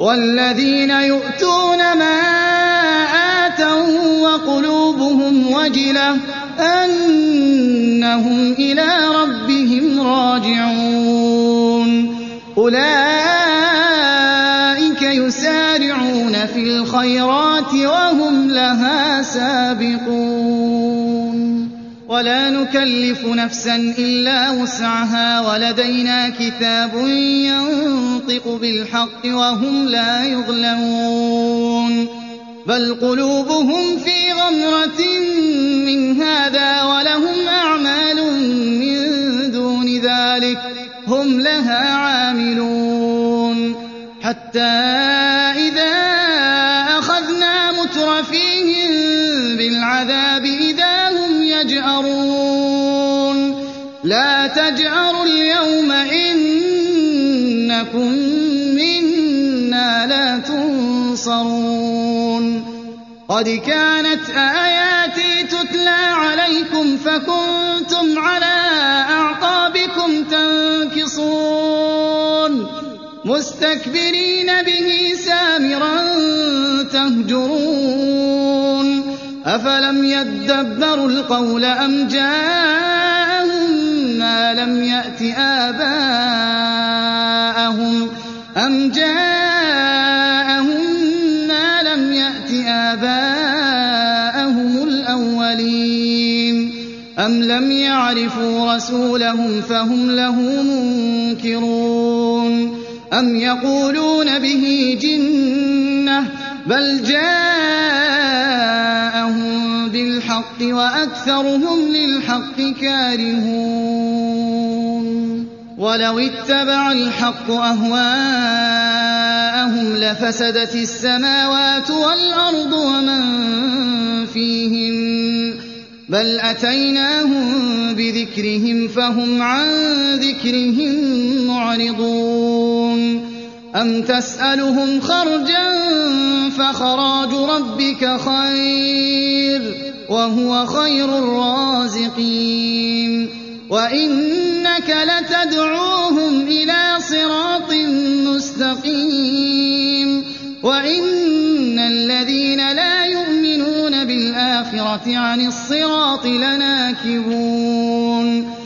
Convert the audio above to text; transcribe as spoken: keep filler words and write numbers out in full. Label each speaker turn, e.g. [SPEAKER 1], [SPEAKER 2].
[SPEAKER 1] وَالَّذِينَ يُؤْتُونَ مَا آتَوا وَقُلُوبُهُمْ وَجِلَةٌ أَنَّهُمْ إِلَىٰ رَبِّهِمْ رَاجِعُونَ أُولَٰئِكَ يُسَارِعُونَ فِي الْخَيْرَاتِ وَهُمْ لَهَا سَابِقُونَ وَلَا نُكَلِّفُ نَفْسًا إِلَّا وُسْعَهَا وَلَدَيْنَا كِتَابٌ يَنطِقُ بِالْحَقِّ وَهُمْ لَا يُظْلَمُونَ بَلْ قُلُوبُهُمْ فِي غَمْرَةٍ مِّنْ هَٰذَا وَلَهُمْ أَعْمَالٌ مِّن دُونِ ذَٰلِكَ هُمْ لَهَا عَامِلُونَ حَتَّىٰ إِذَا أَخَذْنَا مُتْرَفِيهِم بِالْعَذَابِ إِذَا هُمْ يَجْأَرُونَ لَا تَجْأَرُوا الْيَوْمَ إِنَّكُم مِّنَّا لَا تُنصَرُونَ قَدْ كَانَتْ آيَاتِي تُتْلَىٰ عَلَيْكُمْ فَكُنتُمْ عَلَىٰ أَعْقَابِكُمْ تَنكِصُونَ مُسْتَكْبِرِينَ بِهِ سَامِرًا تَهْجُرُونَ أَفَلَمْ يَدَّبَّرُوا الْقَوْلَ أَمْ جَاءَهُم مَّا لَمْ يَأْتِ آبَاءَهُمْ أَمْ جَاءَهُم مَّا لَمْ يَأْتِ آبَاءَهُمُ الْأَوَّلِينَ أَمْ لَمْ يَعْرِفُوا رَسُولَهُمْ فَهُمْ لَهُ مُنكِرُونَ أَمْ يَقُولُونَ بِهِ جِنَّةٌ بَلْ جَاءَهُم بِالْحَقِّ وَأَكْثَرُهُمْ لِلْحَقِّ كَارِهُونَ وَلَوِ اتَّبَعَ الْحَقُّ أَهْوَاءَهُمْ لَفَسَدَتِ السَّمَاوَاتُ وَالْأَرْضُ وَمَن فِيهِنَّ بَلْ أَتَيْنَاهُم بِذِكْرِهِمْ فَهُمْ عَن ذِكْرِهِم مُّعْرِضُونَ أَمْ تَسْأَلُهُمْ خَرْجًا فَخَرَاجُ رَبِّكَ خَيْرٌ وَهُوَ خَيْرُ الرَّازِقِينَ وَإِنَّكَ لَتَدْعُوهُمْ إِلَىٰ صِرَاطٍ مُّسْتَقِيمٍ وَإِنَّ الَّذِينَ لَا يُؤْمِنُونَ بِالْآخِرَةِ عَنِ الصِّرَاطِ لَنَاكِبُونَ